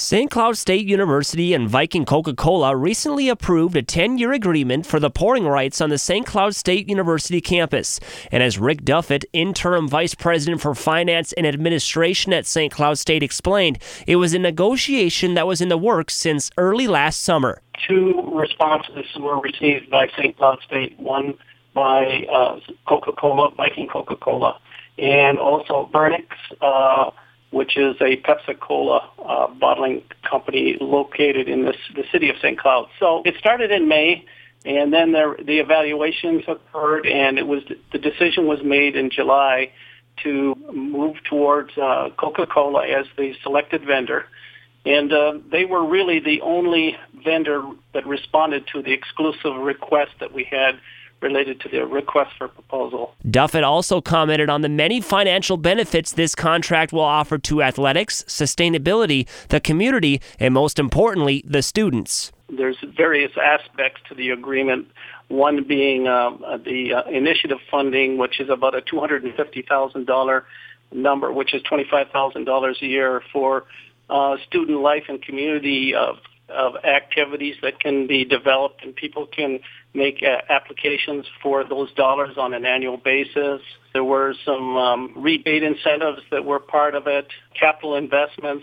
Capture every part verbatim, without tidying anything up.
Saint Cloud State University and Viking Coca-Cola recently approved a ten-year agreement for the pouring rights on the Saint Cloud State University campus. And as Rick Duffett, interim vice president for finance and administration at Saint Cloud State, explained, it was a negotiation that was in the works since early last summer. Two responses were received by Saint Cloud State, one by uh, Coca-Cola, Viking Coca-Cola, and also Burnix, uh, which is a Pepsi-Cola uh, bottling company located in this, the city of Saint Cloud. So it started in May, and then there, the evaluations occurred, and it was the decision was made in July to move towards uh, Coca-Cola as the selected vendor. And uh, they were really the only vendor that responded to the exclusive request that we had related to their request for proposal. Duffett also commented on the many financial benefits this contract will offer to athletics, sustainability, the community, and most importantly, the students. There's various aspects to the agreement, one being uh, the uh, initiative funding, which is about a two hundred fifty thousand dollars number, which is twenty-five thousand dollars a year for uh, student life and community of of activities that can be developed, and people can make uh, applications for those dollars on an annual basis. There were some um, rebate incentives that were part of it, capital investments,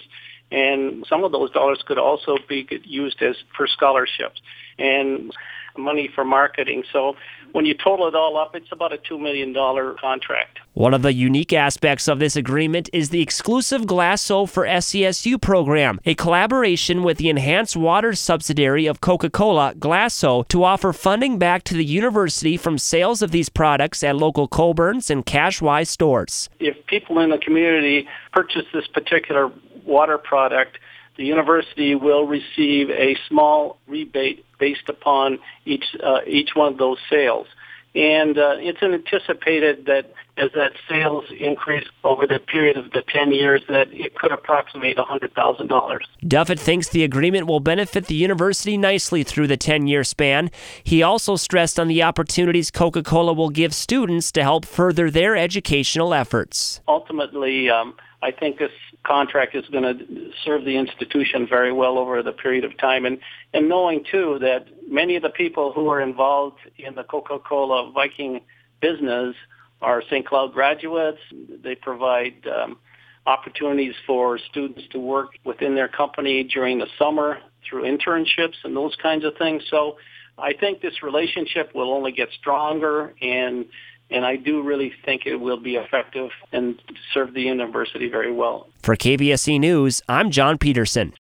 and some of those dollars could also be used as for scholarships and money for marketing. So when you total it all up, it's about a two million dollars contract. One of the unique aspects of this agreement is the exclusive Glasso for S C S U program, a collaboration with the enhanced water subsidiary of Coca-Cola, Glasso, to offer funding back to the university from sales of these products at local Coborn's and Cashwise stores. If people in the community purchase this particular water product, the university will receive a small rebate based upon each uh, each one of those sales. And uh, it's anticipated that as that sales increase over the period of the ten years, that it could approximate one hundred thousand dollars. Duffett thinks the agreement will benefit the university nicely through the ten-year span. He also stressed on the opportunities Coca-Cola will give students to help further their educational efforts. Ultimately, um, I think this contract is going to serve the institution very well over the period of time. And, and knowing, too, that many of the people who are involved in the Coca-Cola Viking business are Saint Cloud graduates. They provide um, opportunities for students to work within their company during the summer through internships and those kinds of things. So I think this relationship will only get stronger, and And I do really think it will be effective and serve the university very well. For K B S C News, I'm John Peterson.